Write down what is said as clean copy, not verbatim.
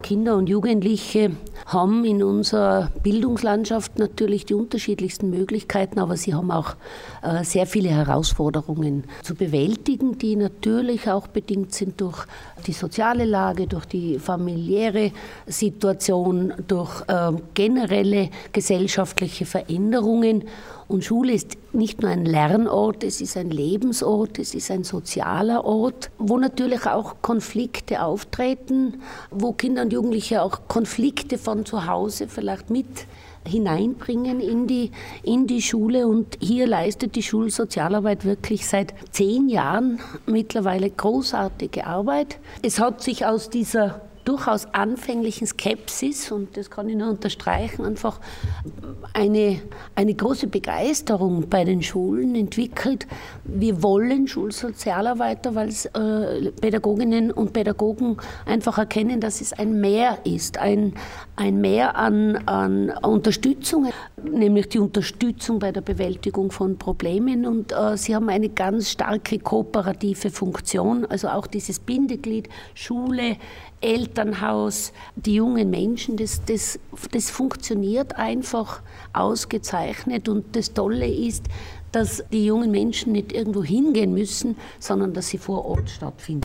Kinder und Jugendliche haben in unserer Bildungslandschaft natürlich die unterschiedlichsten Möglichkeiten, aber sie haben auch sehr viele Herausforderungen zu bewältigen, die natürlich auch bedingt sind durch die soziale Lage, durch die familiäre Situation, durch generelle gesellschaftliche Veränderungen. Und Schule ist nicht nur ein Lernort, es ist ein Lebensort, es ist ein sozialer Ort, wo natürlich auch Konflikte auftreten, wo Kinder und Jugendliche auch Konflikte von zu Hause vielleicht mit hineinbringen in die Schule. Und hier leistet die Schulsozialarbeit wirklich seit 10 Jahren mittlerweile großartige Arbeit. Es hat sich aus dieser durchaus anfänglichen Skepsis, und das kann ich nur unterstreichen, einfach eine große Begeisterung bei den Schulen entwickelt. Wir wollen Schulsozialarbeiter, weil es Pädagoginnen und Pädagogen einfach erkennen, dass es ein Mehr ist, ein Mehr an Unterstützung, nämlich die Unterstützung bei der Bewältigung von Problemen. Und sie haben eine ganz starke kooperative Funktion, also auch dieses Bindeglied Schule, Elternhaus, die jungen Menschen, das funktioniert einfach ausgezeichnet. Und das Tolle ist, dass die jungen Menschen nicht irgendwo hingehen müssen, sondern dass sie vor Ort stattfinden.